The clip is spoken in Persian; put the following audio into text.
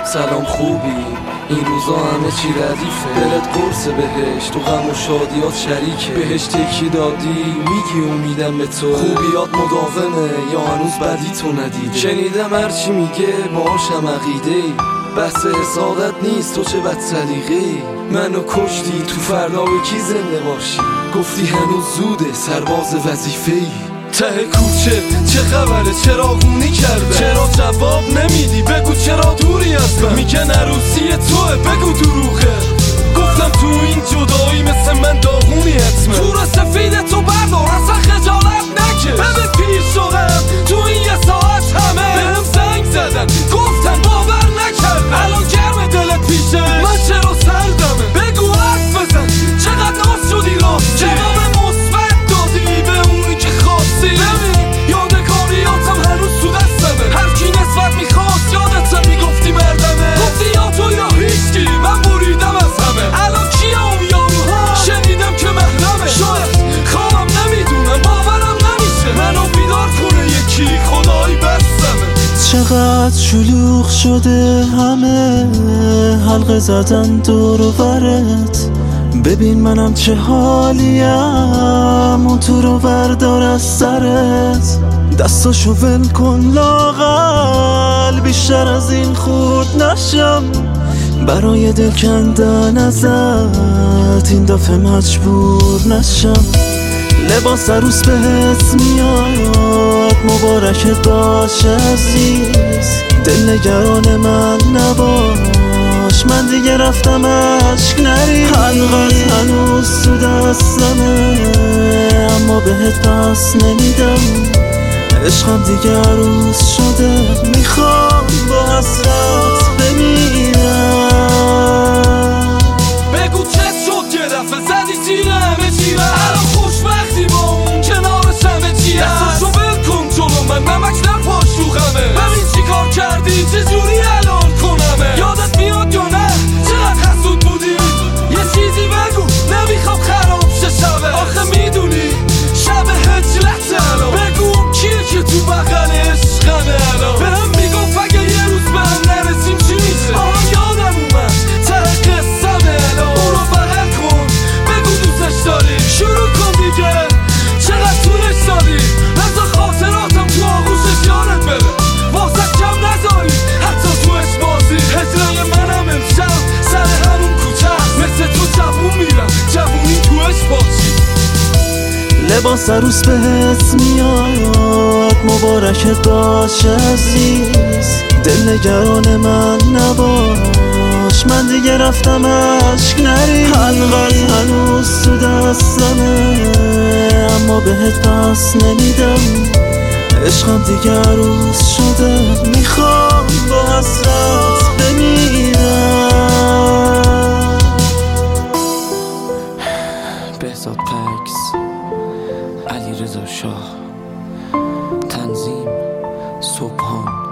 سلام خوبی؟ این روزا همه چی ردیفه، دلت قرص بهشت تو غم و شادیات شریکه. بهشت یکی دادی میگی امیدم به تو، خوبیات مداومه یا هنوز بدی تو ندیده. شنیدم هرچی میگه باهاشم عقیده‌ای، بحث حسادت نیست تو چه بد سلیقه‌ای. منو کشتی تو فردا به کی زنده باشی، گفتی هنوز زوده سرباز وظیفه‌ای. ته کوچه چه خبره چراغونی کرده، چرا جواب نمیدی بگو چرا دوری از من. میگن عروسی توه بگو دروغه، گفتم تو این جدایی مثل من داغونی حتمه. تو سفید تو بردار اصلا خجالت نکش، ببین پیر شدم تو این یه ساعت همه بهم زنگ زدن گفتن باور نکردم. الان گرم دلت پیشه من چرا سردمه، بگو حرف بزن چقدر ناز شدی راستی، جواب مثبت دادی به اونی که خواستی. ببین یادگاریاتم هنوز تو دستمه، هر کی نسبت میخواست یادت میگفتی مردمه، گفتی یا تو یا هیچکی من بریدم از همه. الان کیه اون یاروها شنیدم که محرمه، شاید خوابم نمیدونم باورم نمیشه منو بیدار کنه یکی خدایی بستمه. چقدر شلوغ شده همه حلقه زدن دور و برت، ببین منم چه حالیم اون تو رو بردار از سرت. دستاشو ول کن لاغل بیشتر از این خورد نشم، برای دل کندن ازت این دفعه مجبور نشم. لباس عروس بهت میاد مبارکت باشه عزیز، دل نگران من نباش من دیگه رفتم عشق نری. حلقت هنوز تو دستمه اما بهت پس نمیدم، عشقم دیگه عروس شده میخوام با حسرت بمیرم. بگو چه شد یه دفعه زدی تیره همه چیره، الان خوشبختی با اون کنارش همه چیه. دستاشو ول کن جلو من نمک نپاش رو غمه، ببین چی کار کردی چجوری الان کنمه. یادت میاد یا نه چقدر حسود بودی، یه چیزی بگو نمیخوام خراب شه شبه. آخه میدونی شب هجلت الان، بگو کیه که تو بغل عشقمه الان. بهم میگفت اگه یه روز به هم نرسیم چی میشه، آها یادم اومد ته قصه‌مه الان. اونو بغل کن بگو دوستش داری، شروع کن دیگه چقدر طولش دادی، بذار خاطراتم تو آغوشش یادت بره، واسه کم نذاری حتی تو بازی. هجرای منم امشب سر همون کوچه مثل تو جوون میرم جوونی توش باشی. لباس عروس بهت میاد مبارکت باشه عزیز، دل نگران من نباش من دیگه رفتم عشق نری. حلقت هنوز تو دستمه اما بهت پس نمیدم، عشقم دیگه عروس شده میخوام با حسرت بمیرم. بهزاد پکس، علیرضا شاه، تنظیم صبحان.